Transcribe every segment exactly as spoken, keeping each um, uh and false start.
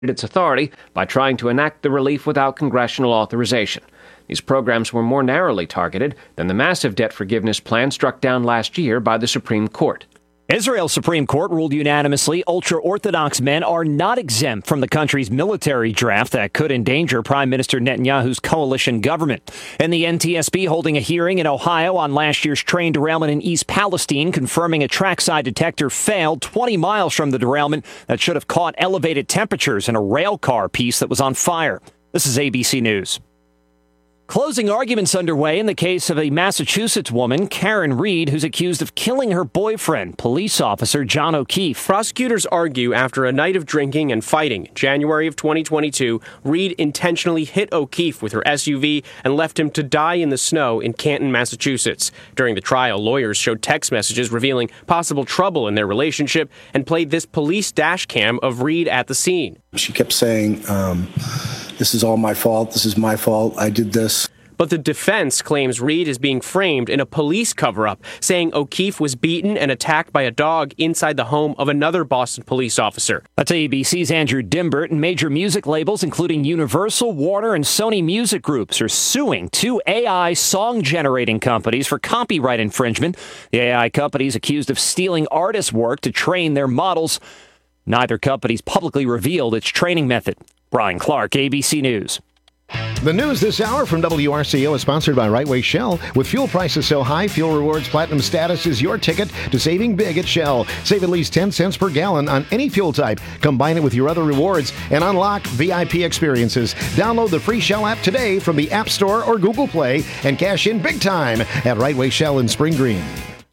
its authority by trying to enact the relief without congressional authorization. These programs were more narrowly targeted than the massive debt forgiveness plan struck down last year by the Supreme Court. Israel's Supreme Court ruled unanimously ultra-Orthodox men are not exempt from the country's military draft that could endanger Prime Minister Netanyahu's coalition government. And the N T S B holding a hearing in Ohio on last year's train derailment in East Palestine, confirming a trackside detector failed twenty miles from the derailment that should have caught elevated temperatures in a rail car piece that was on fire. This is A B C News. Closing arguments underway in the case of a Massachusetts woman, Karen Reed, who's accused of killing her boyfriend, police officer John O'Keefe. Prosecutors argue after a night of drinking and fighting in January of twenty twenty-two, Reed intentionally hit O'Keefe with her S U V and left him to die in the snow in Canton, Massachusetts. During the trial, lawyers showed text messages revealing possible trouble in their relationship and played this police dash cam of Reed at the scene. She kept saying, um, this is all my fault, this is my fault, I did this. But the defense claims Reed is being framed in a police cover-up, saying O'Keefe was beaten and attacked by a dog inside the home of another Boston police officer. That's A B C's Andrew Dimbert, and major music labels, including Universal, Warner, and Sony Music Groups, are suing two A I song-generating companies for copyright infringement. The A I companies accused of stealing artists' work to train their models. Neither company's publicly revealed its training method. Brian Clark, A B C News. The news this hour from W R C O is sponsored by Right Way Shell. With fuel prices so high, Fuel Rewards Platinum status is your ticket to saving big at Shell. Save at least ten cents per gallon on any fuel type. Combine it with your other rewards and unlock V I P experiences. Download the free Shell app today from the App Store or Google Play and cash in big time at Right Way Shell in Spring Green.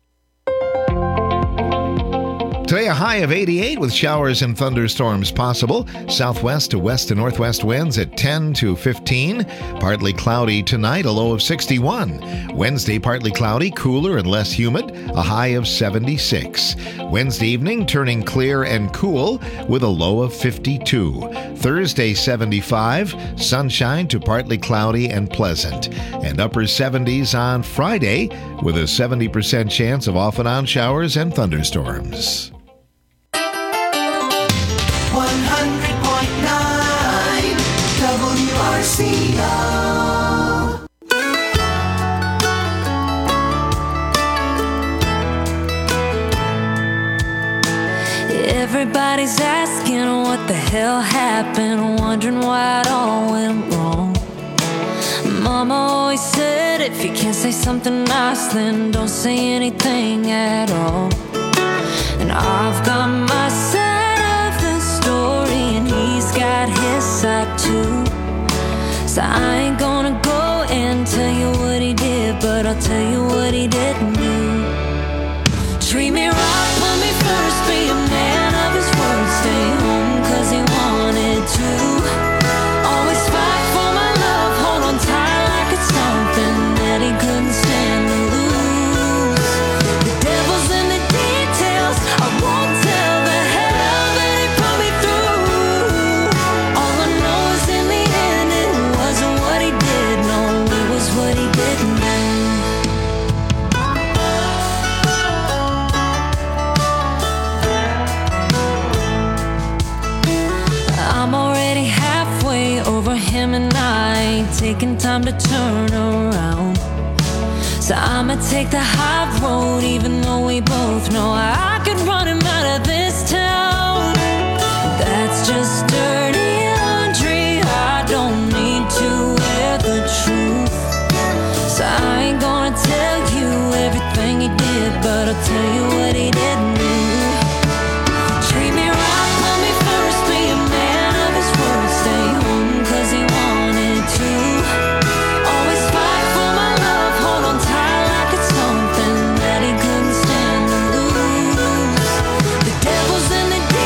Today, a high of eighty-eight with showers and thunderstorms possible. Southwest to west to northwest winds at ten to fifteen. Partly cloudy tonight, a low of sixty-one. Wednesday, partly cloudy, cooler and less humid, a high of seventy-six. Wednesday evening, turning clear and cool with a low of fifty-two. Thursday, seventy-five. Sunshine to partly cloudy and pleasant. And upper seventies on Friday with a seventy percent chance of off and on showers and thunderstorms. one hundred point nine W R C O. Everybody's asking what the hell happened, wondering why it all went wrong. Mama always said if you can't say something nice, then don't say anything at all. And I've got my side of the story, and he's got his side too. So I ain't gonna go and tell you what he did, but I'll tell you what he didn't do. Treat me right, put me first, be a man of his word, stay home cause he wanted to. Always fight for my love, hold on tight like it's something that he couldn't stand to lose. The devil's in the details, I won't tell the hell that he put me through. All I know is in the end it wasn't what he did, no, it was what he didn't do. I'm already halfway over him and I ain't taking time to turn around. So I'ma take the high road even though we both know I could run him out of this town. That's just dirty laundry, I don't need to wear the truth. So I ain't gonna tell you everything he did, but I'll tell you what he didn't do. Treat me right, put me first, be a man of his word, stay home cause he wanted to. Always fight for my love, hold on tight like it's something that he couldn't stand to lose. The devil's in the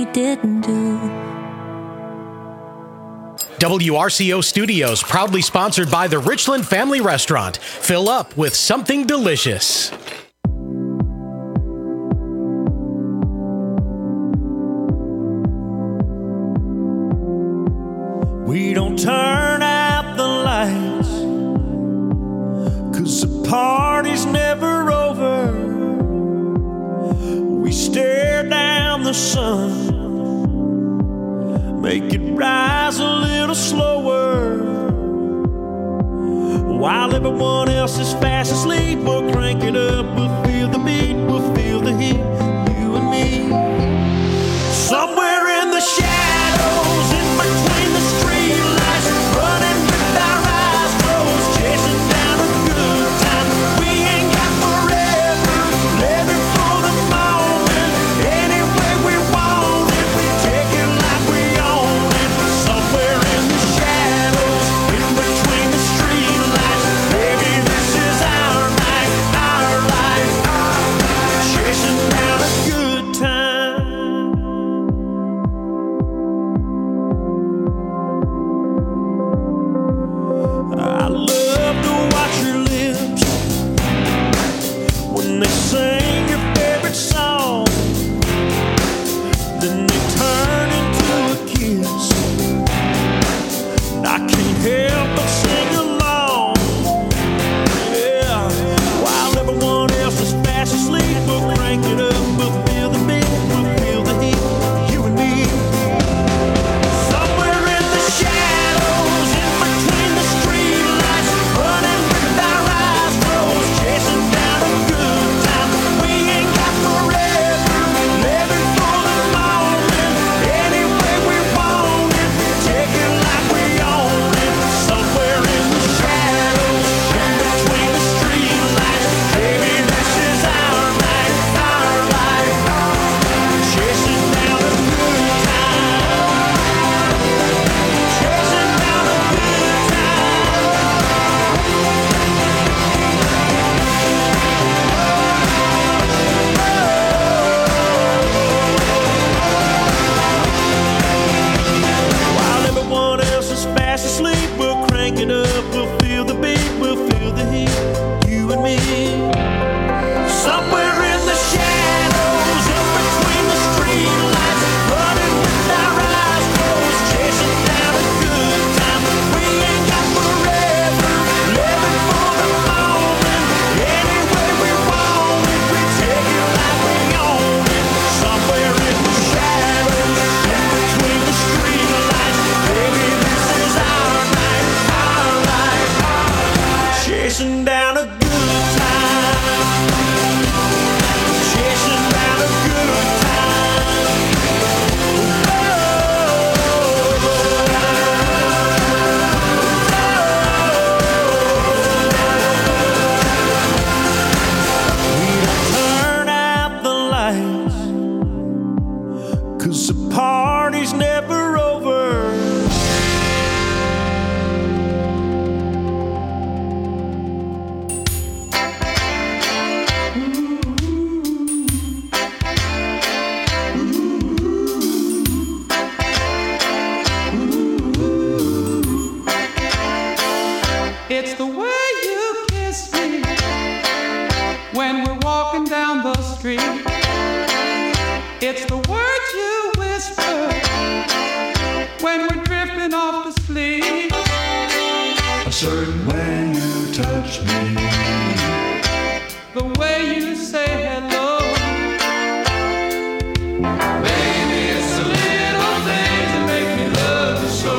didn't do. W R C O Studios, proudly sponsored by the Richland Family Restaurant. Fill up with something delicious. We don't turn out the lights, 'cause the party's never over. We stare down the sun, make it rise a little slower. While everyone else is fast asleep, we'll crank it up, we'll feel the beat, we'll feel the heat, you and me. Somewhere in the shadows, in between the streetlights, running with our eyes closed, chasing down a good time. We ain't got forever, living for the moment. Any way we want it, we take it like we own it. Somewhere in the shadows, in between the streetlights, baby, this is our night, our life, our life, chasing down a good time. I love to watch your lips when they sing your favorite song, then they turn into a kiss. I can't help but sing along, yeah. While everyone else is fast asleep, we'll crank it up, we'll feel the beat, we'll feel the heat, you and me. Somewhere in the shadows, in between the streetlights, running with our eyes closed, chasing down a good time. We ain't got forever, living for the moment. Any way we want it, take it like we own it. Somewhere in the shadows, in between the streetlights, baby, this is our night, our life, chasing down a good time, chasing down a good time. While everyone else is fast asleep, we'll crank it up, we'll feel the beat, we'll feel the heat, you and me. Somewhere in the shadows, in between the streetlights, running with our eyes closed, chasing down a good time. We ain't got forever, living for the moment. Any way we want it, we take it like we own it. Somewhere in the shadows, in between the streetlights, baby, this is our night, our life, chasing down a good time, chasing down a good time. We don't turn out the lights, 'cause the party's never over. It's the way you kiss me when we're walking down the street. It's the words you whisper when we're drifting off to sleep. A certain way you touch me, the way you say hello. Baby, it's the little things that make me love you so.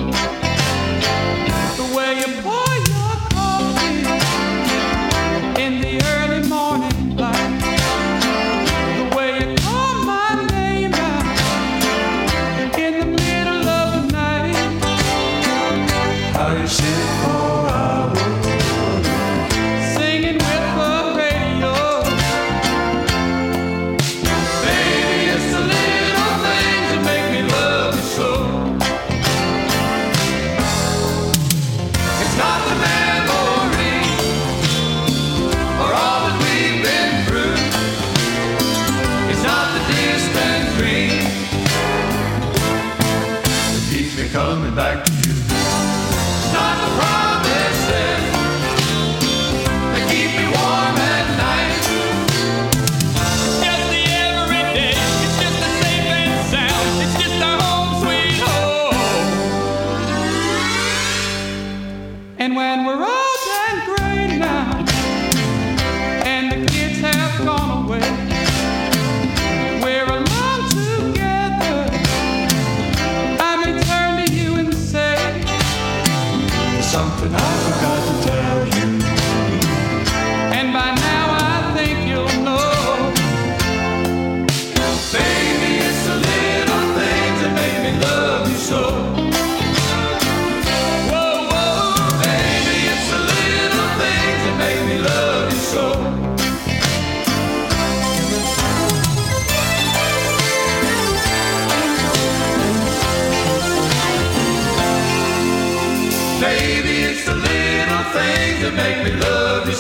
The way you pour your coffee in the early morning light, the way you call my name out in the middle of the night. How you sit for hours, singing with the radio. Baby, it's the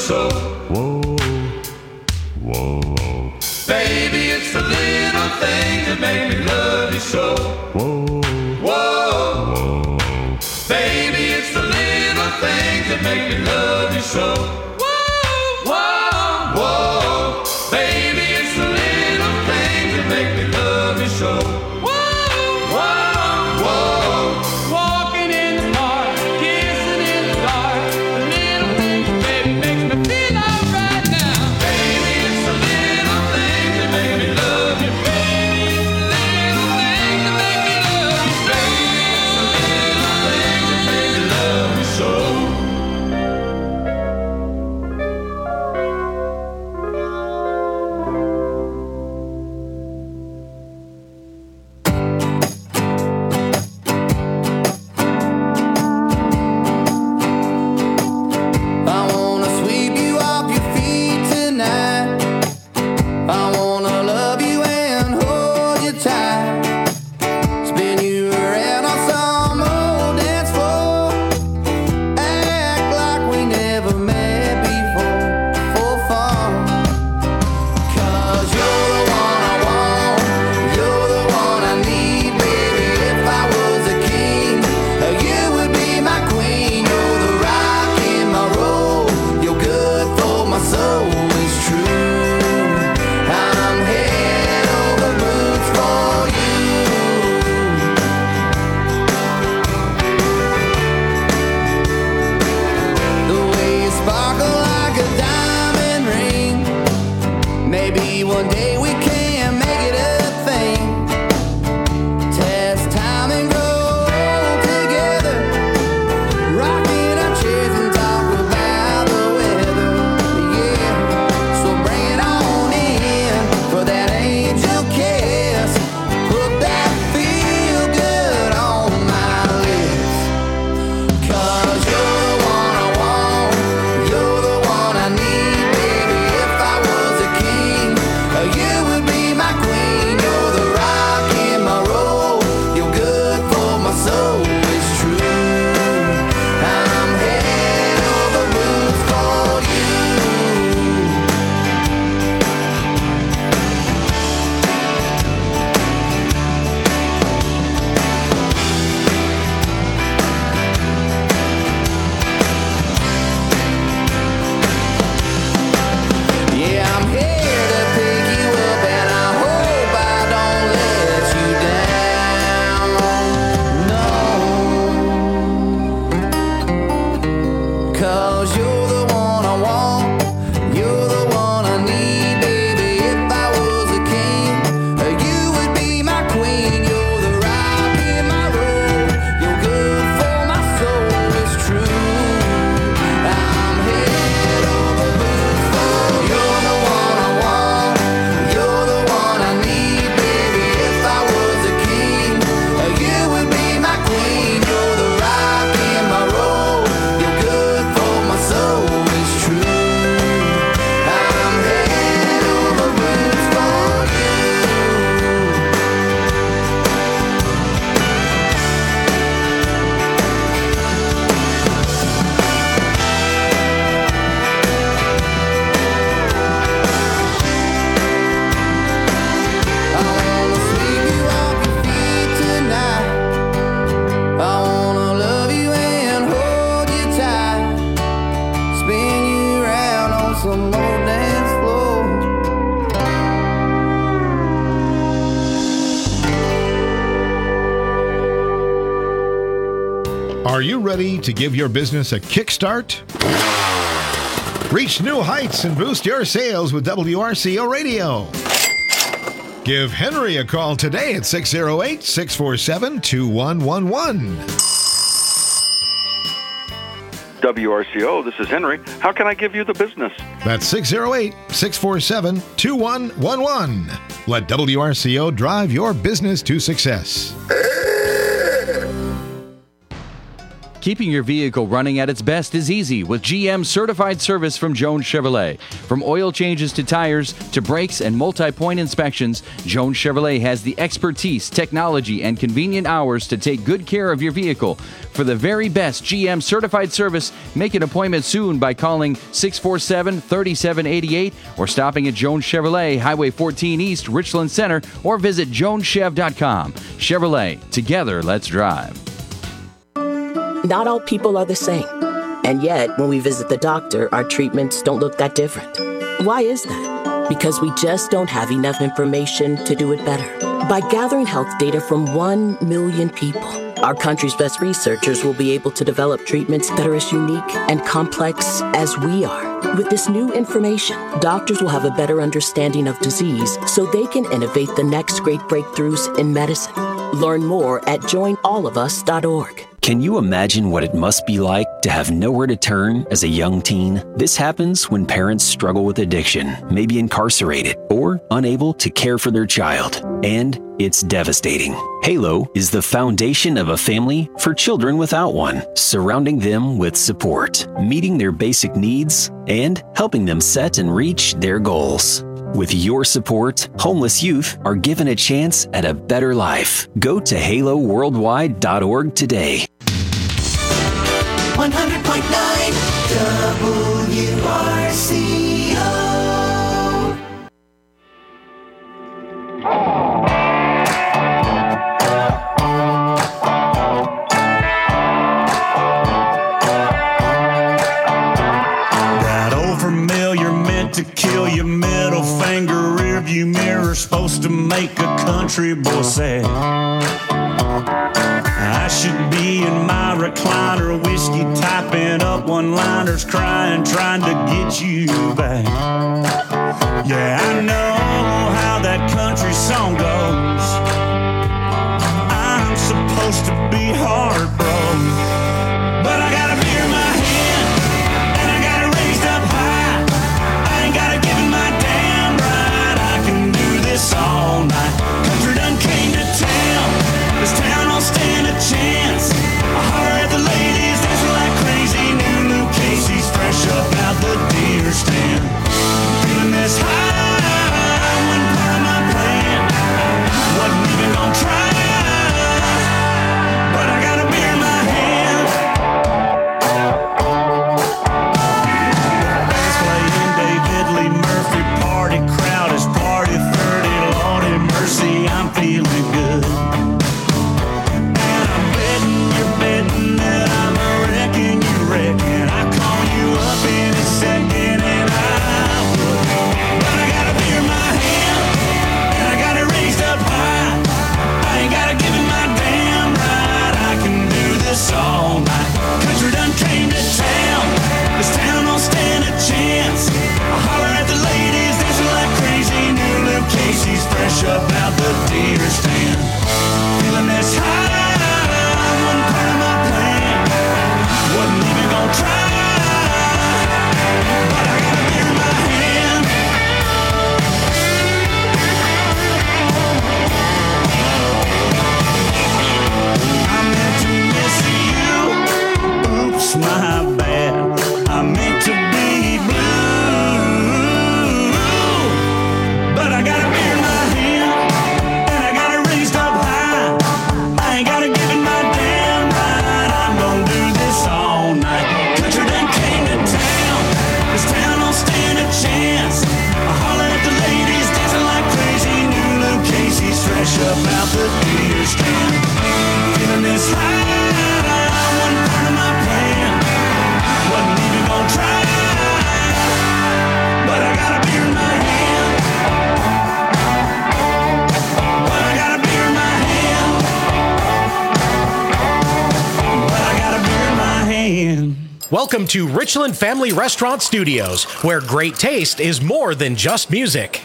so. Whoa, whoa. Baby, it's the little things that make me love you so. Whoa, whoa, whoa. Baby, it's the little things that make me love you so. Whoa, whoa, whoa. Baby, it's the little things that make me love you so. Whoa, whoa, whoa. Walking in the park, kissing in the dark. The little things, baby, makes me feel alright now. Baby, it's the little things that make me love you. Baby, it's the little things that make me love you. Baby, it's the little things that make me love you so. I wanna sweep you off your feet tonight. I wanna love you and hold you tight. Spin you around on some old dance floor. Act like we never met before, for fun. 'Cause you're the one I want, you're the one I need, baby. If I was a king, you would be my queen. You're the rock in my road, you're good for my soul, it's true. I'm head over boots for you. The way you sparkle like a diamond ring. Maybe one day we can make it a thing. Test time and grow together. Rocking our chairs and talk about the weather. Yeah, so bring it on in for that angel kiss. Put that feel good on my lips. 'Cause you're the one I want, you're the one I need, baby. If I was a king, you would be my queen. You're the rock in my road, you're good for my soul, it's true. I'm head over boots for you. Yeah, I'm here to pick you up, and I hope I don't let you down. No, 'cause you're the one I want, you're the one I need, baby. If I was a king, you would be my queen. You're the rock in my road, you're good for my soul, it's true. I'm head over boots for you. You're the one I want, you're the one I need, baby. If I was a king, you would be my queen. You're the rock in my road, you're good for my soul, it's true. I'm head over boots for you. I wanna sweep you off your feet tonight. I wanna love you and hold you tight. Spin you around on some old dance floor. Are you ready to give your business a kickstart? Reach new heights and boost your sales with W R C O Radio. Give Henry a call today at six oh eight, six four seven, two one one one. W R C O, this is Henry. How can I give you the business? That's six oh eight, six four seven, two one one one. Let W R C O drive your business to success. Keeping your vehicle running at its best is easy with G M certified service from Jones Chevrolet. From oil changes to tires to brakes and multi-point inspections, Jones Chevrolet has the expertise, technology, and convenient hours to take good care of your vehicle. For the very best G M certified service, make an appointment soon by calling six four seven, three seven eight eight or stopping at Jones Chevrolet, Highway fourteen East, Richland Center, or visit jones chev dot com. Chevrolet, together, let's drive. Not all people are the same. And yet, when we visit the doctor, our treatments don't look that different. Why is that? Because we just don't have enough information to do it better. By gathering health data from one million people, our country's best researchers will be able to develop treatments that are as unique and complex as we are. With this new information, doctors will have a better understanding of disease so they can innovate the next great breakthroughs in medicine. Learn more at join all of us dot org. Can you imagine what it must be like to have nowhere to turn as a young teen? This happens when parents struggle with addiction, may be incarcerated, or unable to care for their child. And it's devastating. Halo is the foundation of a family for children without one, surrounding them with support, meeting their basic needs, and helping them set and reach their goals. With your support, homeless youth are given a chance at a better life. Go to halo worldwide dot org today. one hundred point nine W R C O. That old familiar meant to kill your middle finger rearview mirror, supposed to make a country boy sad. I should be in my recliner, whiskey typing up one-liners, crying, trying to get you back. Yeah, I know how that country song goes. I'm supposed to be heartbroken, but I got a beer in my hand, and I got it raised up high. I ain't got it given my damn right. I can do this all night. Country done came to town. This town don't stand a chance. I holler at the ladies, dancing like crazy. New Luke Casey's fresh up out the deer stand. Feeling this high, wasn't part of my plan. Wasn't even gonna try, but I got a beer in my hand. Band's playing David Lee Murphy, party crowd is party thirty. Lordy mercy, I'm feeling good. All night. Country done came to town. This town don't stand a chance. I holler at the ladies, dancing like crazy. New Luke Casey's fresh up out the deer stand. Feeling this high, wasn't part of my plan. Wasn't even gonna try, but I got a beer in my hand. I meant to miss you. Oops, my bad. I meant to be blue, but I got a beer in my hand, and I got it raised up high. I ain't gotta give it my damn right. I'm gonna do this all night. Country done came to town. This town don't stand a chance. I holler at the ladies, dancing like crazy. New Luke Casey's fresh up out the deer stand. Feeling this high. Welcome to Richland Family Restaurant Studios, where great taste is more than just music.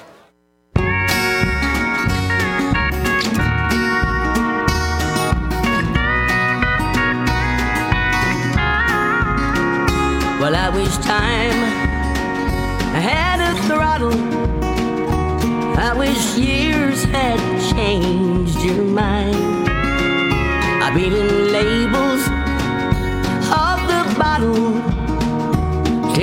Well, I wish time had a throttle. I wish years had changed your mind. I've been in labels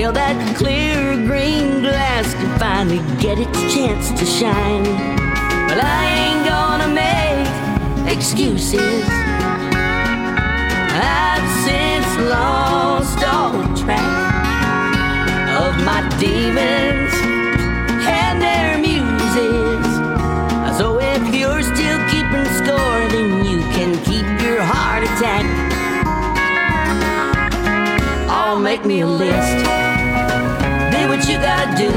till that clear green glass can finally get its chance to shine. But I ain't gonna make excuses. I've since lost all track of my demons and their muses. So if you're still keeping score, then you can keep your heart attack. Oh, make me a list. Do what you gotta do.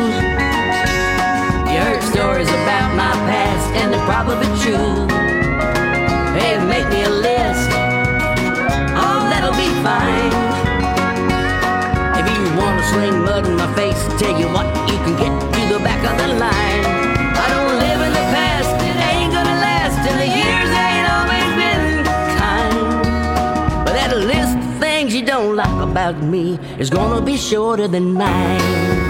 You heard stories about my past, and they're probably true. Hey, make me a list. Oh, that'll be fine. If you wanna sling mud in my face, tell you what, you can get to the back of the line. I don't live in the past, it ain't gonna last, and the years ain't always been kind. But that list of things you don't like about me is gonna be shorter than mine.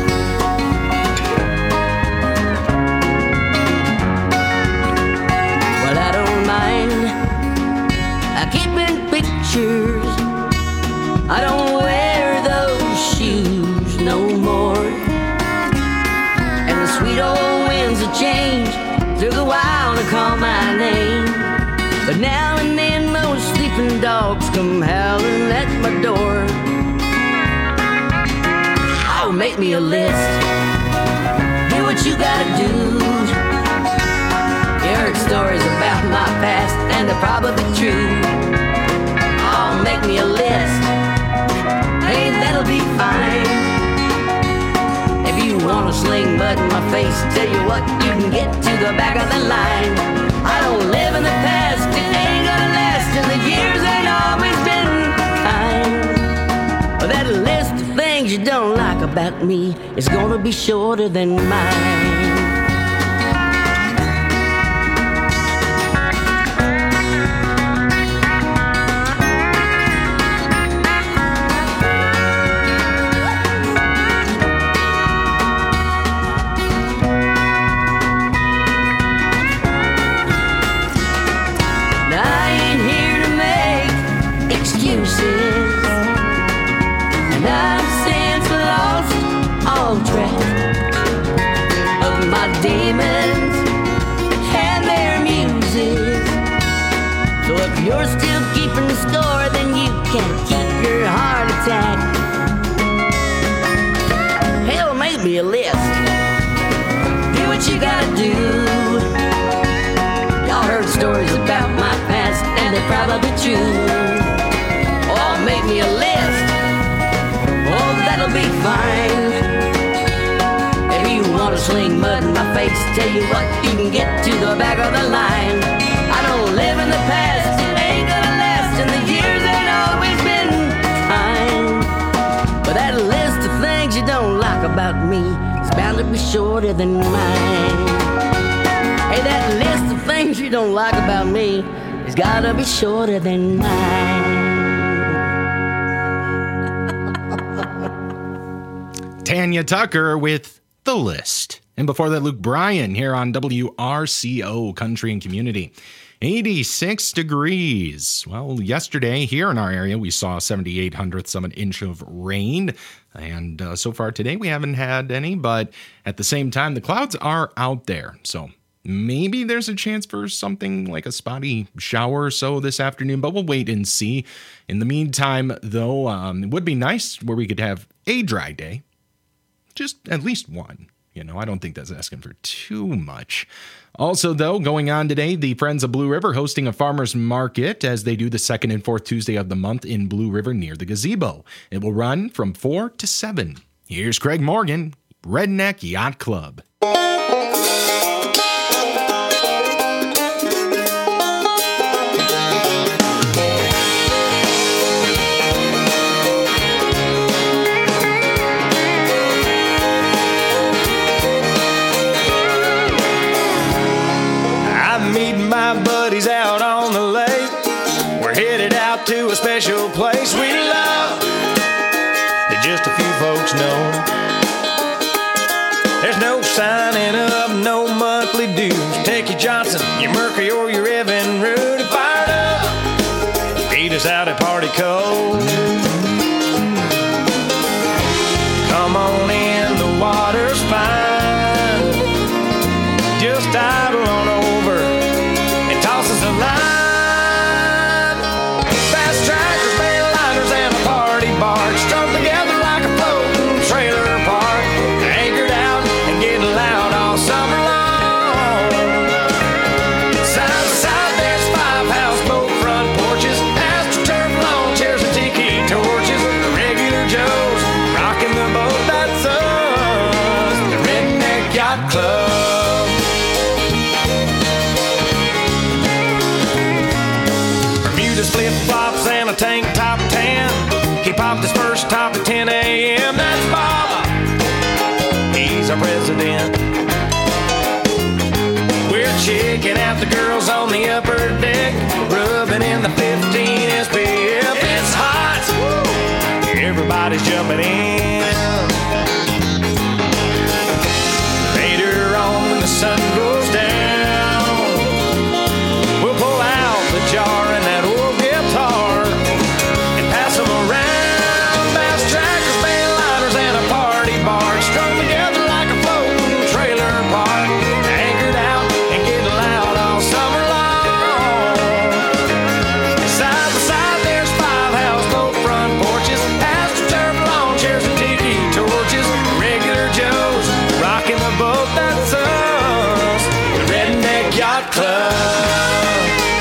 Well, I don't mind I keeping pictures. I don't wear those shoes no more. And the sweet old winds of change took a while to call my name. But now and then those sleeping dogs come howling at my door. Oh, make me a list. Do what you gotta do. You heard stories about my past, and they're probably true. Oh, make me a list. Hey, that'll be fine. If you wanna sling mud in my face, tell you what, you can get to the back of the line. I don't live in the past, it ain't gonna last, and the years ain't always been kind. But that list of things you don't like about me is gonna be shorter than mine. And I've since lost all track of my demons and their music. So if you're still keeping score, then you can't keep your heart attack. Hell, maybe a list. Do what you gotta do. Y'all heard stories about my past, and they're probably true. Oh, make me a list. Oh, that'll be fine. If you wanna sling mud in my face, tell you what, you can get to the back of the line. I don't live in the past, it ain't gonna last, and the years ain't always been kind. But that list of things you don't like about me is bound to be shorter than mine. Hey, that list of things you don't like about me has gotta be shorter than mine. Tanya Tucker with The List. And before that, Luke Bryan here on W R C O Country and Community. eighty-six degrees. Well, yesterday here in our area, we saw seventy-eight hundredths of an inch of rain. And uh, so far today, we haven't had any. But at the same time, the clouds are out there. So maybe there's a chance for something like a spotty shower or so this afternoon. But we'll wait and see. In the meantime, though, um, it would be nice where we could have a dry day. Just at least one. You know, I don't think that's asking for too much. Also, though, going on today, the Friends of Blue River hosting a farmer's market as they do the second and fourth Tuesday of the month in Blue River near the gazebo. It will run from four to seven. Here's Craig Morgan, Redneck Yacht Club. Buddies out on the lake, we're headed out to a special place we love that just a few folks know. There's no signing up, no monthly dues. Take your Johnson, your Mercury, or your Evan Root and fired up. Beat us out at Party Cove. Yacht Club. Bermuda's flip-flops and a tank top tan. He popped his first top at ten a.m. That's Bob. He's our president. We're checking out the girls on the upper deck, rubbing in the fifteen S P F. It's hot. Everybody's jumping in. Later on when the sun goes down, we'll pull out the jar and that old guitar and pass them around. Bass trackers, mainliners, and a party bar strung together like a floating trailer park, anchored out and getting loud all summer long. Side by side there's five houseboat front porches, astroturf lawn chairs and tiki torches, regular Joes rocking the boat. That's us, the Redneck Yacht Club.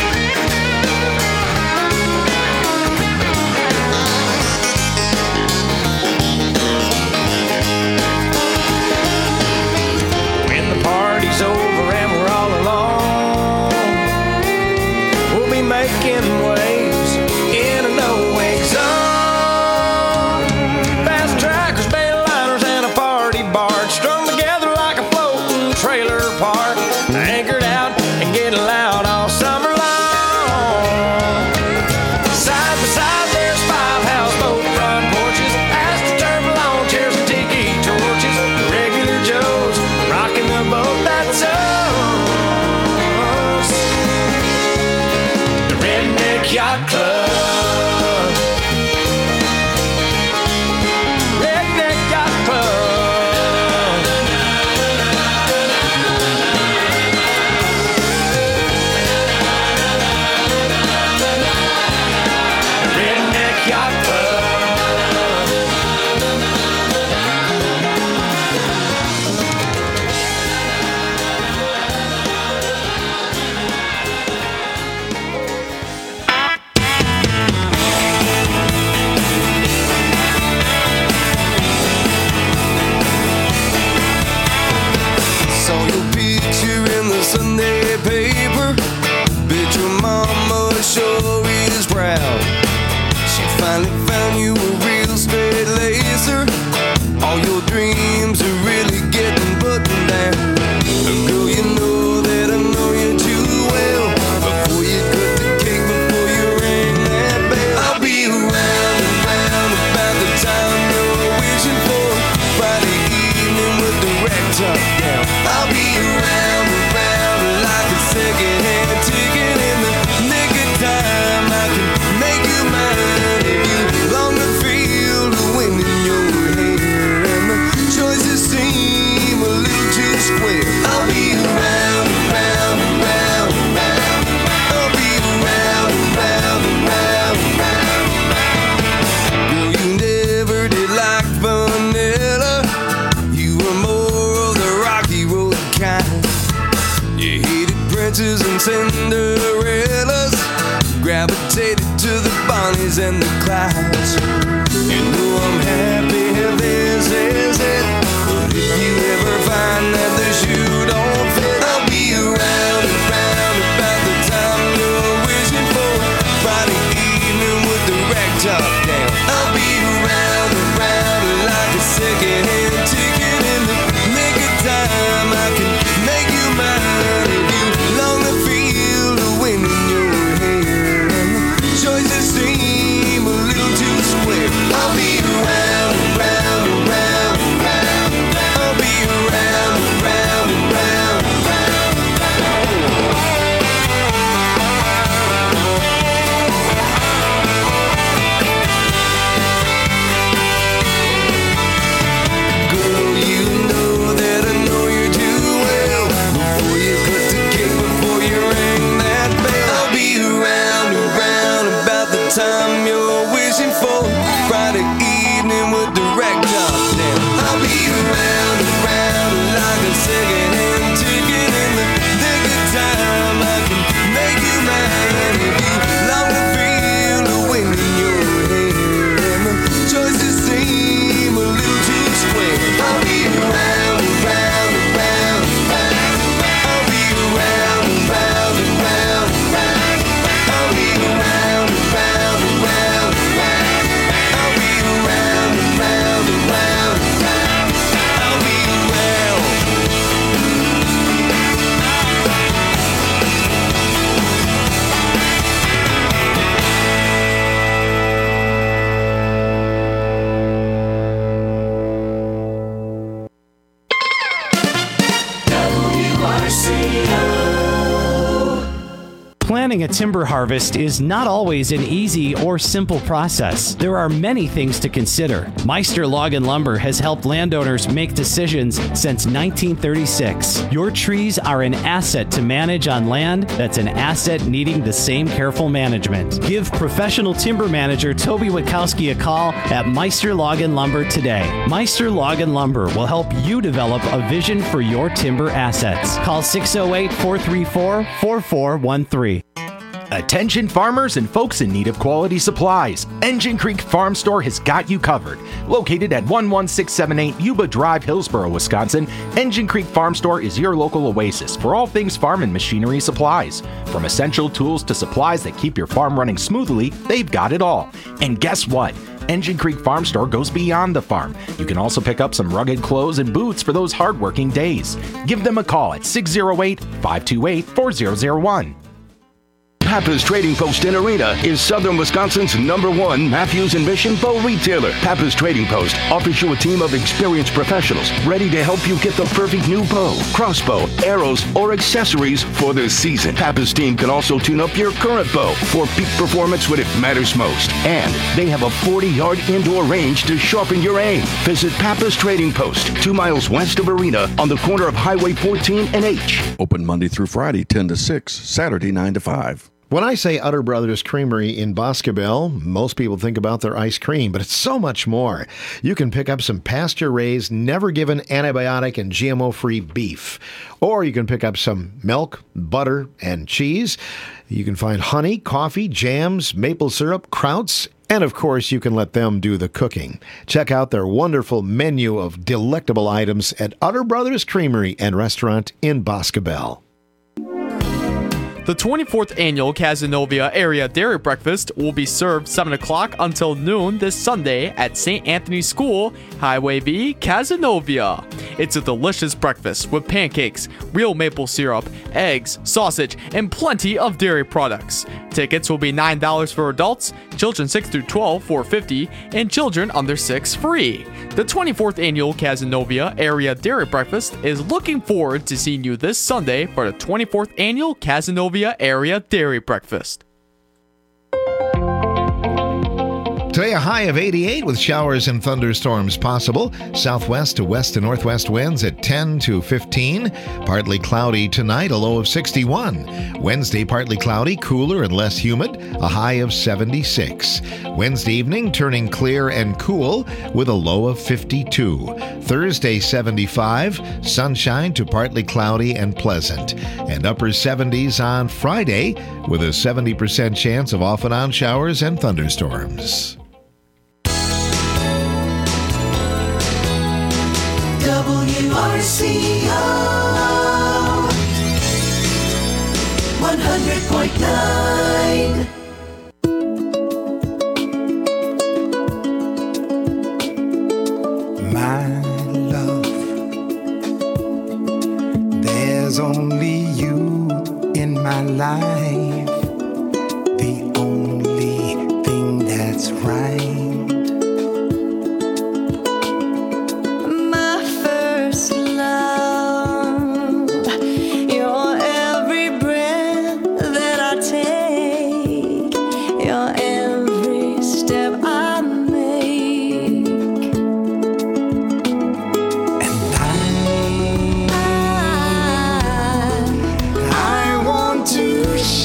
When the party's over and we're all alone, we'll be making waves in a no-wake zone. Fast trackers, mainliners, and a party barge strung together like a floating trailer park, anchored out and getting loud all summer long. Side by side there's five houseboat front porches, astroturf lawn chairs and tiki torches, regular Joes rocking the boat. That's us, the Redneck Yacht Club. Redneck Yacht Club. Redneck Yacht Club. Saw your picture in the Sunday paper. Bet your mama sure is proud. She finally found you a real straight lacer. All your dreams are really getting buttoned down. Girl, you know that I know you too well. Before you cut the cake, before you ring that bell, I'll be around and round about the time you're wishing for. Friday evening with the rack top down. I'll be around and round like a second-hand ticket in the nick of time. I can make you mine if you long to feel the wind in your hair and the choices seem a little too square. I'll be around and round and round and round. I'll be around and round and round and round. Girl, you never did like vanilla. You were more of the Rocky Road kind. You hated princes and Cinderellas, gravitated to the Bonnies and the Clydes. You know I'm happy if this is it, but if you ever find that the shoe don't fit, I'll be around and round about the time you're wishing for. Friday evening with the rack top down. I'll be around and round like a second-hand ticket in the nick of time. I can make you mine if you long to feel the wind in your hair and the choices seem a little too square. I'll be around and round and round and round. I'll be around and C O. Planning a timber harvest is not always an easy or simple process. There are many things to consider. Meister Log and Lumber has helped landowners make decisions since nineteen thirty-six. Your trees are an asset to manage on land that's an asset needing the same careful management. Give professional timber manager Toby Wachowski a call at Meister Log and Lumber today. Meister Log and Lumber will help you develop a vision for your timber assets. Call six oh eight, four three four, four four one three. Attention farmers and folks in need of quality supplies. Engine Creek Farm Store has got you covered. Located at one one six seven eight Yuba Drive, Hillsboro, Wisconsin, Engine Creek Farm Store is your local oasis for all things farm and machinery supplies. From essential tools to supplies that keep your farm running smoothly, they've got it all. And guess what? Engine Creek Farm Store goes beyond the farm. You can also pick up some rugged clothes and boots for those hardworking days. Give them a call at six oh eight, five two eight, four oh oh one. Pappas Trading Post in Arena is Southern Wisconsin's number one Matthews and Mission bow retailer. Pappas Trading Post offers you a team of experienced professionals ready to help you get the perfect new bow, crossbow, arrows, or accessories for the season. Pappas team can also tune up your current bow for peak performance when it matters most. And they have a forty-yard indoor range to sharpen your aim. Visit Pappas Trading Post, two miles west of Arena on the corner of Highway fourteen and H. Open Monday through Friday, ten to six, Saturday, nine to five. When I say Utter Brothers Creamery in Boscobel, most people think about their ice cream, but it's so much more. You can pick up some pasture-raised, never-given antibiotic and G M O-free beef. Or you can pick up some milk, butter, and cheese. You can find honey, coffee, jams, maple syrup, krauts, and of course, you can let them do the cooking. Check out their wonderful menu of delectable items at Utter Brothers Creamery and Restaurant in Boscobel. The twenty-fourth Annual Cazenovia Area Dairy Breakfast will be served seven o'clock until noon this Sunday at Saint Anthony's School, Highway B, Cazenovia. It's a delicious breakfast with pancakes, real maple syrup, eggs, sausage, and plenty of dairy products. Tickets will be nine dollars for adults, children six through twelve four fifty, and children under six free. The twenty-fourth Annual Cazenovia Area Dairy Breakfast is looking forward to seeing you this Sunday for the twenty-fourth Annual Cazenovia Area Dairy Breakfast. Today, a high of eighty-eight with showers and thunderstorms possible. Southwest to west to northwest winds at ten to fifteen. Partly cloudy tonight, a low of sixty-one. Wednesday, partly cloudy, cooler and less humid, a high of seventy-six. Wednesday evening, turning clear and cool with a low of fifty-two. Thursday, seventy-five. Sunshine to partly cloudy and pleasant. And upper seventies on Friday with a seventy percent chance of off and on showers and thunderstorms. W R C O one hundred point nine. My love, there's only you in my life, the only thing that's right. To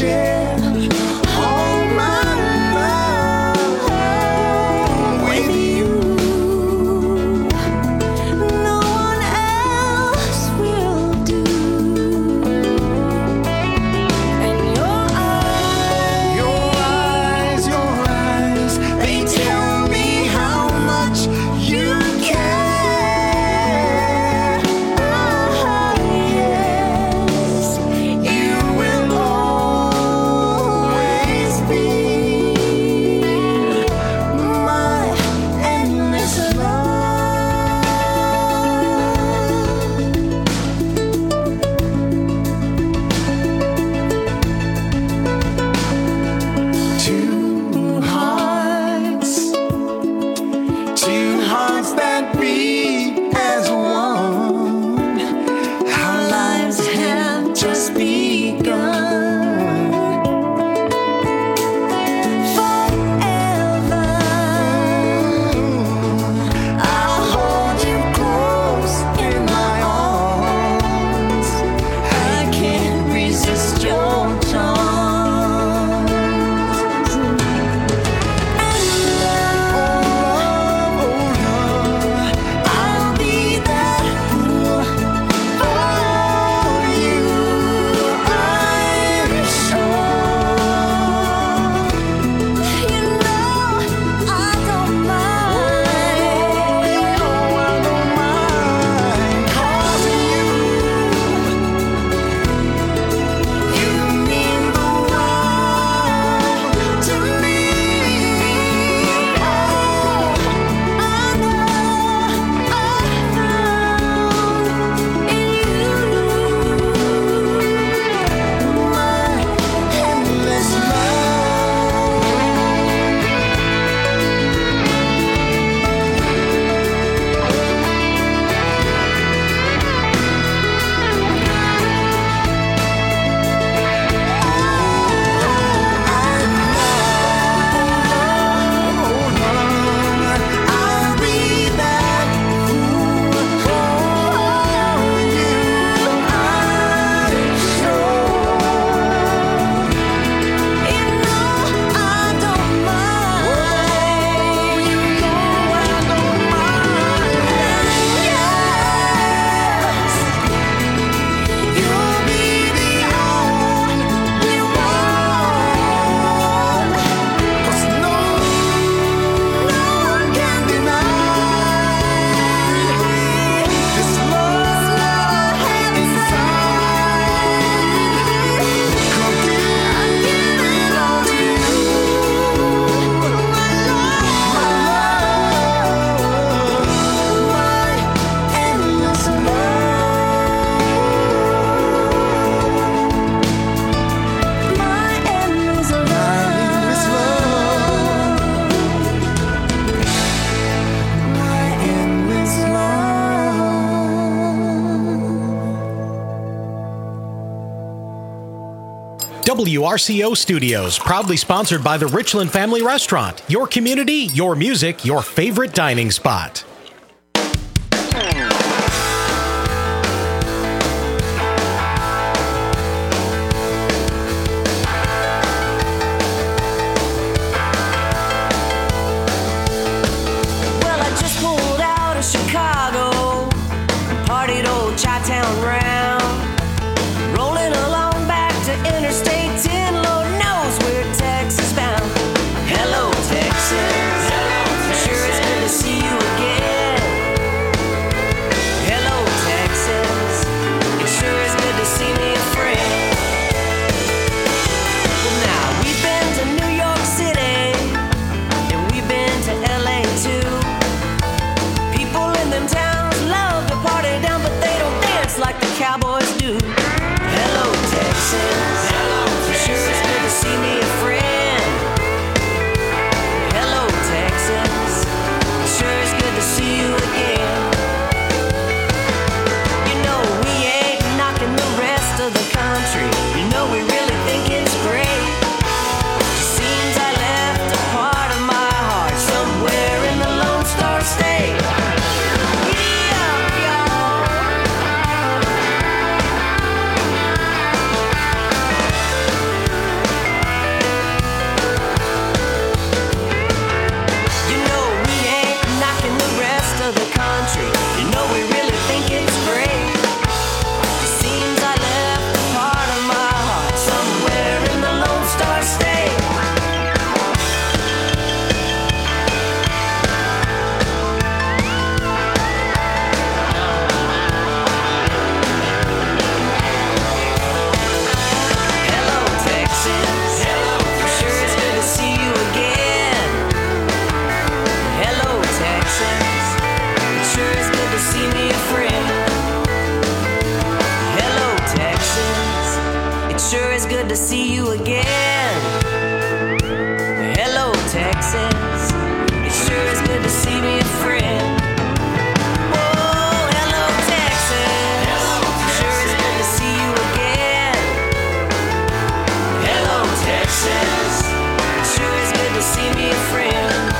W R C O Studios, proudly sponsored by the Richland Family Restaurant. Your community, your music, your favorite dining spot. Well, I just pulled out of Chicago, partied old Chi-Town round, rolling along back to Interstate ten, Lord knows we're Texas bound. Hello, Texas. Sure it's good to see you again. Hello, Texas. It sure is good to see me a friend. Well, now we've been to New York City and we've been to L A too. People in them towns love to party down, but they don't dance like the cowboys do. Hello, Texas. Sure it's good to see me a friend. Hello, Texas. Sure it's good to see you again. You know we ain't knocking the rest of the country. You know we really think it's great. Seems I left a part of my heart somewhere in the Lone Star State. You know we ain't knocking the rest of the country. You know we really think it's great. Seems I left a part of my heart somewhere in the Lone Star State. Hello, Texas. Sure it's good to see you again. Hello, Texas. It sure is good to see me a friend. Hello, Texas. It sure is good to see you again. Hello, Texas. It sure is good to see me a friend. Whoa, hello, Texas. Sure is good to see you again. Hello, Texas. It sure is good to see me a friend.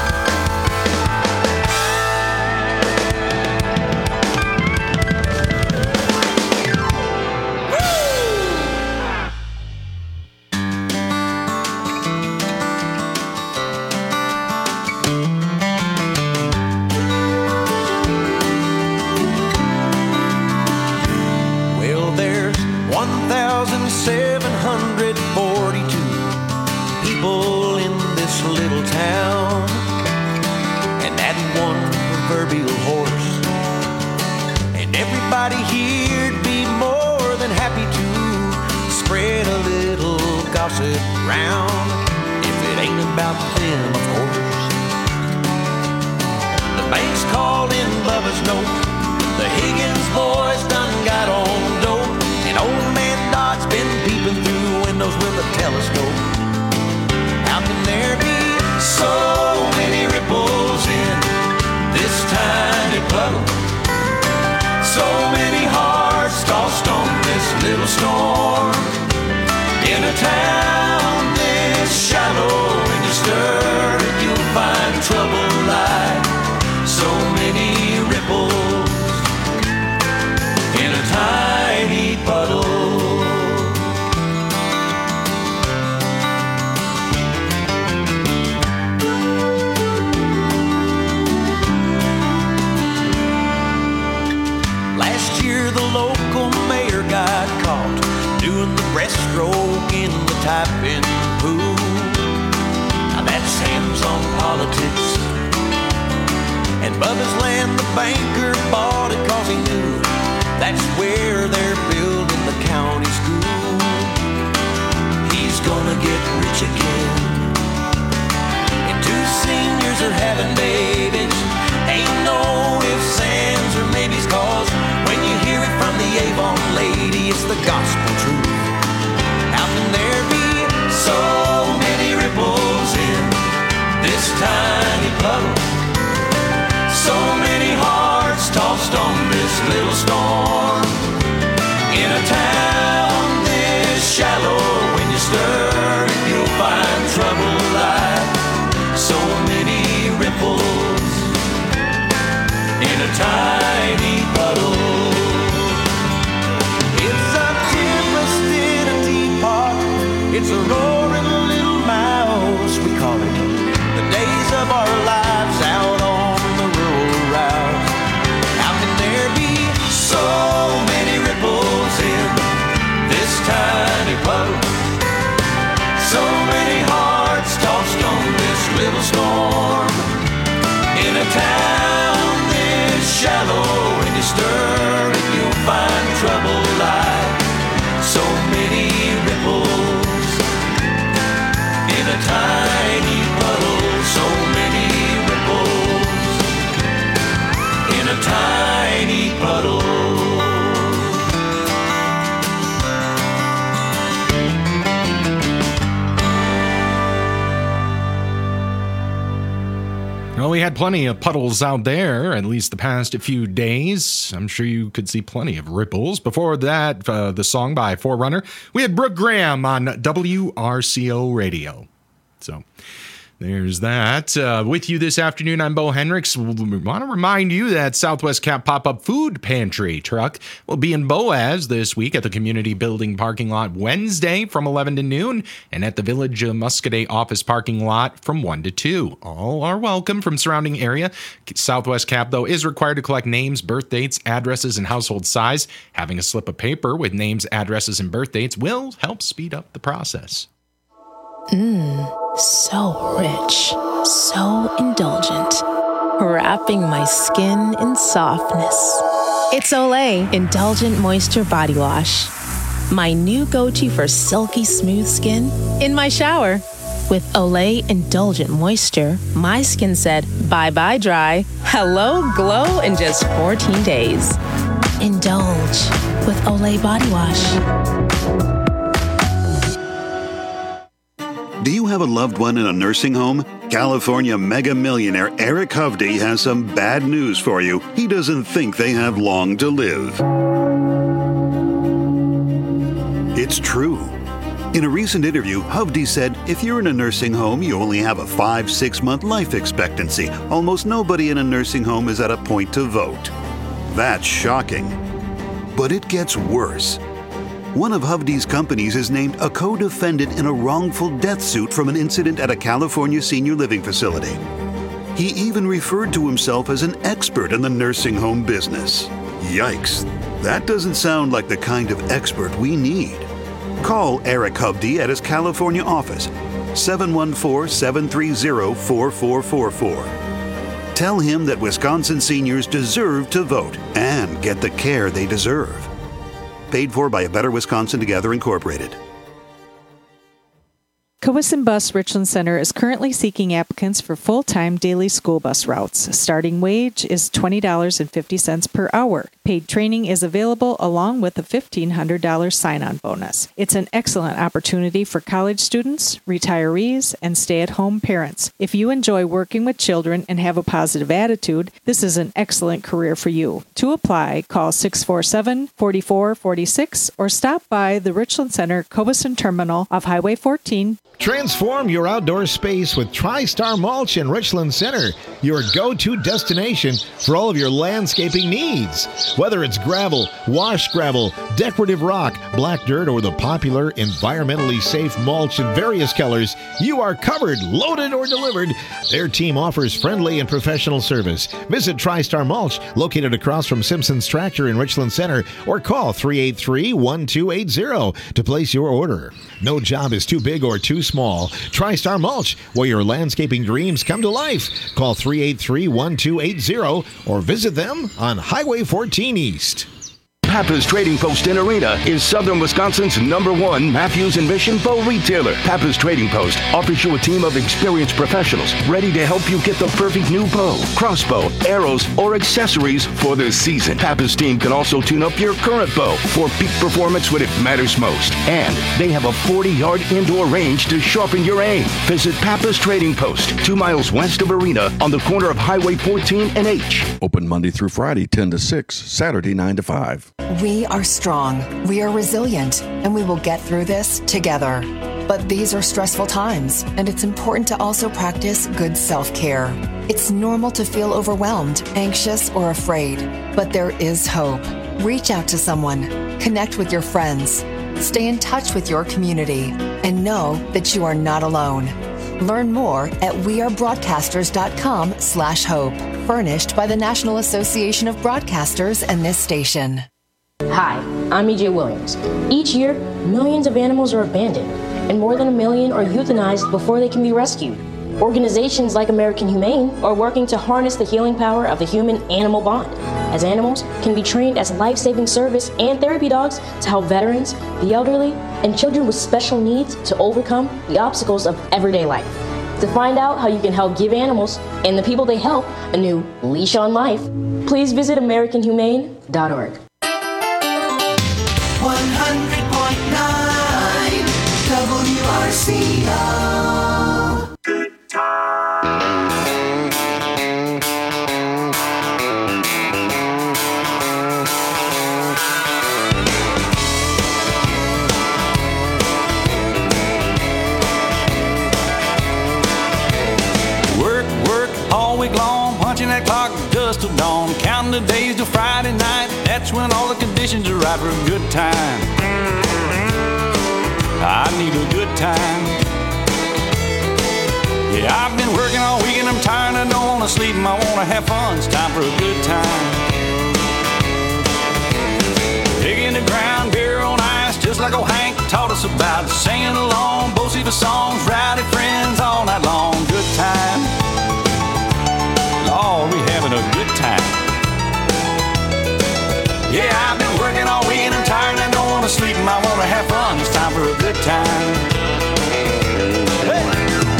Well, there's one thousand seven hundred forty-two people in this little town, and that one proverbial horse. And everybody here'd be more than happy to spread a little gossip round, if it ain't about them, of course. The bank's called in Bubba's note. The Higgins boys done got on dope, and old man Dodd's been peeping through windows with a telescope. How can there be so many ripples in this tiny puddle? So many hearts tossed on this little storm. In a town this shallow, when you stir it, you'll find trouble like so many ripples in a tiny puddle. Last year the local mayor got caught doing the breaststroke in the typing pool. Now that's hands-on politics. And Bubba's land, the banker bought it cause he knew that's where they're building the county school. He's gonna get rich again. And two seniors are having babies. Ain't no ifs, ands, or maybes, cause when you hear it from the Avon lady, it's the gospel truth. How can there be so many ripples in this tiny puddle? So many hearts tossed on this little storm. In a town this shallow, when you stir we had plenty of puddles out there, at least the past few days. I'm sure you could see plenty of ripples. Before that, uh, the song by Forerunner, we had Brooke Graham on W R C O Radio. So there's that. Uh, with you this afternoon, I'm Bo Hendricks. We want to remind you that Southwest Cap Pop-Up Food Pantry truck will be in Boaz this week at the Community Building parking lot Wednesday from eleven to noon and at the Village of Muscadet office parking lot from one to two. All are welcome from surrounding area. Southwest Cap, though, is required to collect names, birth dates, addresses, and household size. Having a slip of paper with names, addresses, and birth dates will help speed up the process. Mmm, so rich, so indulgent, wrapping my skin in softness. It's Olay Indulgent Moisture Body Wash, my new go-to for silky smooth skin in my shower. With Olay Indulgent Moisture, my skin said bye-bye dry, hello glow in just fourteen days. Indulge with Olay Body Wash. Do you have a loved one in a nursing home? California mega millionaire Eric Hovde has some bad news for you. He doesn't think they have long to live. It's true. In a recent interview, Hovde said, if you're in a nursing home, you only have a five, six month life expectancy. Almost nobody in a nursing home is at a point to vote. That's shocking. But it gets worse. One of Hovde's companies is named a co-defendant in a wrongful death suit from an incident at a California senior living facility. He even referred to himself as an expert in the nursing home business. Yikes, that doesn't sound like the kind of expert we need. Call Eric Hovde at his California office, seven one four, seven three zero, four four four four. Tell him that Wisconsin seniors deserve to vote and get the care they deserve. Paid for by A Better Wisconsin Together, Incorporated. Cowesson Bus Richland Center is currently seeking applicants for full-time daily school bus routes. Starting wage is twenty dollars and fifty cents per hour. Paid training is available along with a fifteen hundred dollars sign-on bonus. It's an excellent opportunity for college students, retirees, and stay-at-home parents. If you enjoy working with children and have a positive attitude, this is an excellent career for you. To apply, call six four seven, four four four six or stop by the Richland Center Cowesson Terminal off Highway fourteen. Transform your outdoor space with TriStar Mulch in Richland Center, your go-to destination for all of your landscaping needs. Whether it's gravel, wash gravel, decorative rock, black dirt, or the popular environmentally safe mulch in various colors, you are covered, loaded, or delivered. Their team offers friendly and professional service. Visit TriStar Mulch, located across from Simpson's Tractor in Richland Center, or call three eight three, one two eight zero to place your order. No job is too big or too small. TriStar Mulch, where your landscaping dreams come to life. Call three eight three, one two eight zero or visit them on Highway fourteen East. Pappas Trading Post in Arena is Southern Wisconsin's number one Matthews and Mission bow retailer. Pappas Trading Post offers you a team of experienced professionals ready to help you get the perfect new bow, crossbow, arrows, or accessories for the season. Pappas team can also tune up your current bow for peak performance when it matters most. And they have a forty-yard indoor range to sharpen your aim. Visit Pappas Trading Post, two miles west of Arena on the corner of Highway fourteen and H. Open Monday through Friday, ten to six, Saturday, nine to five. We are strong, we are resilient, and we will get through this together. But these are stressful times, and it's important to also practice good self-care. It's normal to feel overwhelmed, anxious, or afraid, but there is hope. Reach out to someone, connect with your friends, stay in touch with your community, and know that you are not alone. Learn more at wearebroadcasters.com slash hope, furnished by the National Association of Broadcasters and this station. Hi, I'm E J Williams. Each year, millions of animals are abandoned, and more than a million are euthanized before they can be rescued. Organizations like American Humane are working to harness the healing power of the human-animal bond, as animals can be trained as life-saving service and therapy dogs to help veterans, the elderly, and children with special needs to overcome the obstacles of everyday life. To find out how you can help give animals and the people they help a new leash on life, please visit american humane dot org. one hundred point nine W R C O. Good time. that clock just till dawn, counting the days till Friday night. That's when all the conditions are right for a good time. I need a good time. Yeah, I've been working all week and I'm tired. I don't want to sleep and I want to have fun. It's time for a good time. Digging the ground, beer on ice, just like old Hank taught us about. Singing along, both see the songs, rowdy friends all night long. Good time. Lord, we having a good time. Yeah, I've been working all week and I'm tired and I don't want to sleep and I want to have fun. It's time for a good time. Hey.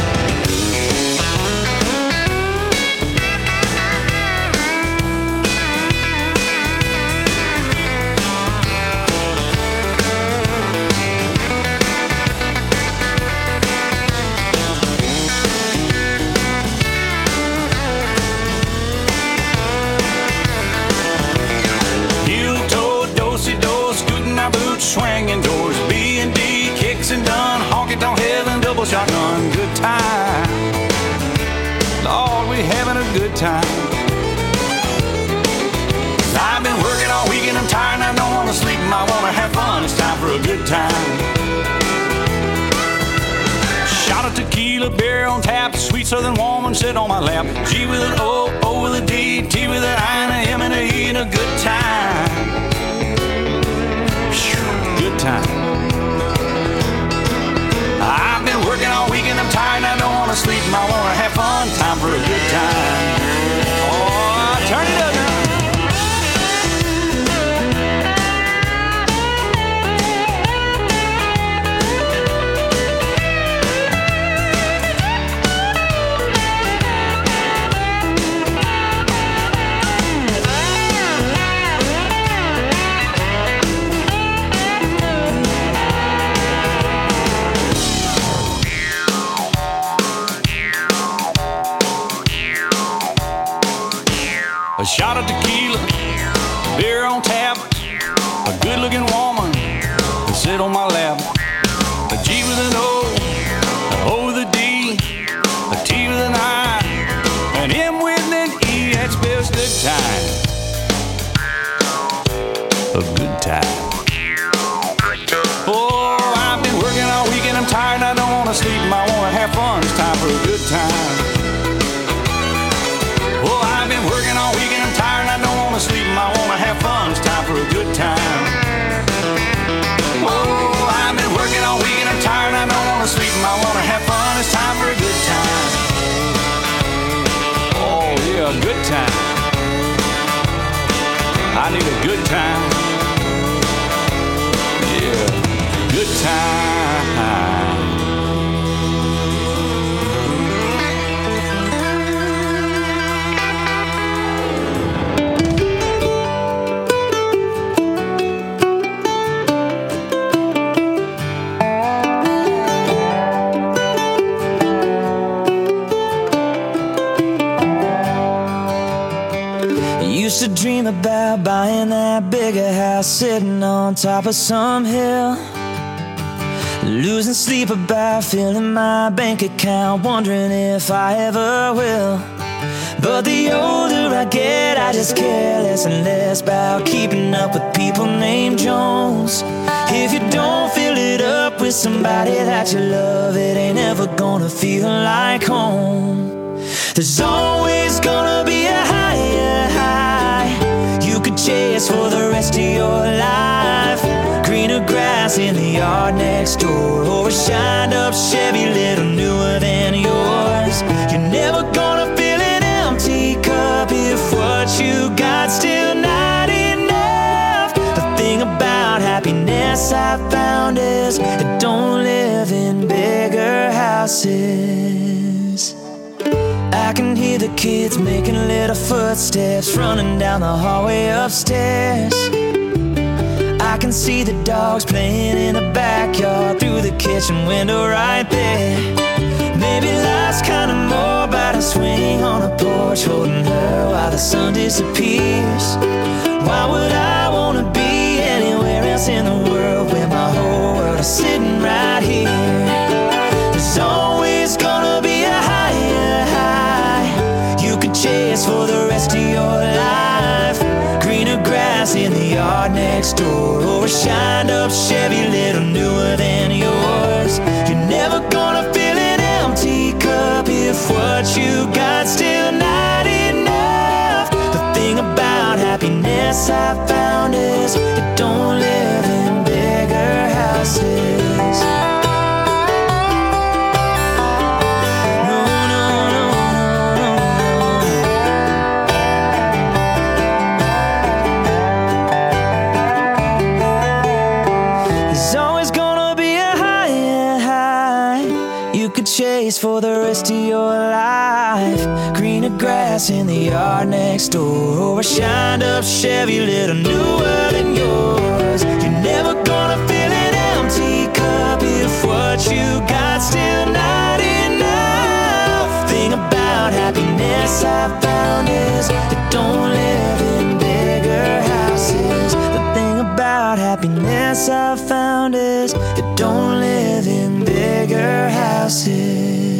Swinging doors, B and D, kicks and done, honky-tonk heaven, double shotgun, good time. Lord, we having a good time. I've been working all week and I'm tired and I don't want to sleep and I want to have fun. It's time for a good time. Shot of tequila, beer on tap, sweet southern woman sit on my lap. G with an O, O with a D, T with an I and a M and a E, and a good time. Good time. I've been working all week and I'm tired and I don't want to sleep and I want to have fun. Time for a good time. Oh, turn it up now. A shot of tequila, beer on tap, a good-looking woman to sit on my lap. A G with an O, an O with a D, a T with an I, an M with an E. That spells good time. A good time. Oh, I've been working all week and I'm tired and I don't want to sleep and I want to have fun. It's time for a good time. Oh, I've been working all week and I'm tired and I don't want to sleep and I want to have fun. It's time for a good time. Oh, I've been working all week and I'm tired and I don't want to sleep and I want to have fun. It's time for a good time. Oh, yeah, a good time. I need a good time. Yeah, good time. Used to dream about buying that bigger house, sitting on top of some hill, losing sleep about filling my bank account, wondering if I ever will. But the older I get, I just care less and less about keeping up with people named Jones. If you don't fill it up with somebody that you love, it ain't ever gonna feel like home. There's always gonna be a higher high you could chase for the rest of your life. Greener grass in the yard next door, or a shined up Chevy little newer than yours. You're never gonna fill an empty cup if what you got still not enough. The thing about happiness I found is it don't live in bigger houses. I can hear the kids making little footsteps running down the hallway upstairs. I can see the dogs playing in the backyard through the kitchen window right there. Maybe life's kinda more about a swing on a porch, holding her while the sun disappears. Why would I wanna be anywhere else in the world when my whole world is sitting right here? There's always gonna be a higher high you could chase for the rest shined up Chevy, little newer than yours. You're never gonna fill an empty cup if what you got still not enough. The thing about happiness I found is it don't live in bigger houses. Chase for the rest of your life. Greener grass in the yard next door, or a shined up Chevy, little newer than yours. You're never gonna fill an empty cup if what you got still not enough. Thing about happiness I found is it don't live in bigger houses. The thing about happiness I found is it don't live in bigger houses.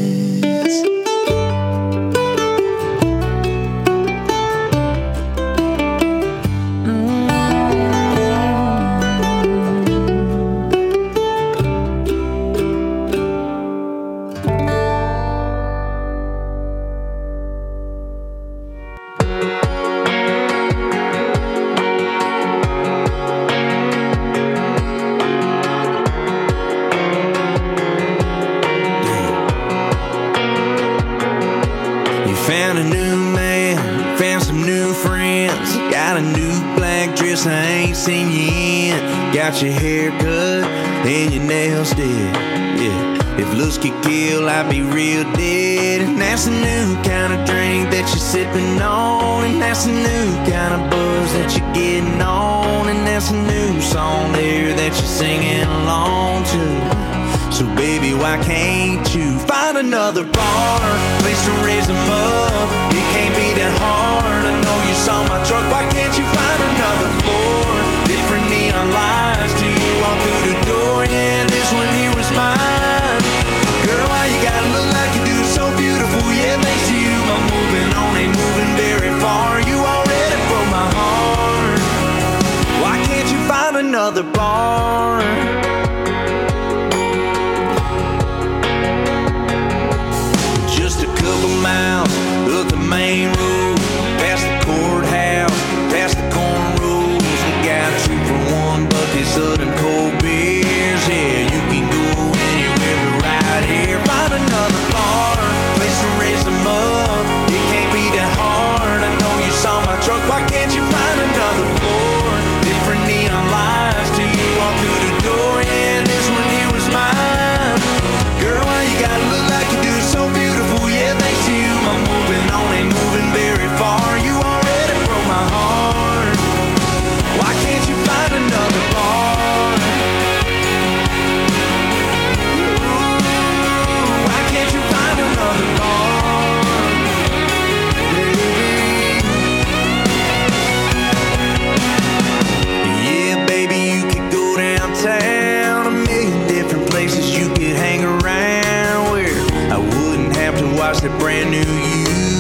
Got your hair cut and your nails did. Yeah, if looks could kill, I'd be real dead. And that's the new kind of drink that you're sipping on. And that's the new kind of buzz that you're getting on. And that's a new song there that you're singing along to. So baby, why can't you find another bar, place to raise them up? It can't be that hard. I know you saw my truck. Why can't you find another floor? Different neon lights till you walk through the door. Yeah, this one here was mine. Girl, why you gotta look like you do? So beautiful, yeah, thanks to you I'm moving on, ain't moving very far. You already broke my heart. Why can't you find another bar? Just a couple miles up the main road, past the courthouse, past the corner roads. We got two for one buckets of them cold beers. Yeah, you can go anywhere but right here. Find another bar, place to raise them up. It can't be that hard. I know you saw my truck. Why can't you find another floor? Different neon lights till you walk through the door. Yeah, this one here was mine. Girl, why you gotta look like you do? So beautiful, yeah, thanks to you I'm moving on, ain't moving very far. You already broke my heart. Why can't you find another bar? Ooh, why can't you find another bar? Yeah, baby, you could go downtown, a million different places you could hang around, where I wouldn't have to watch the brand new you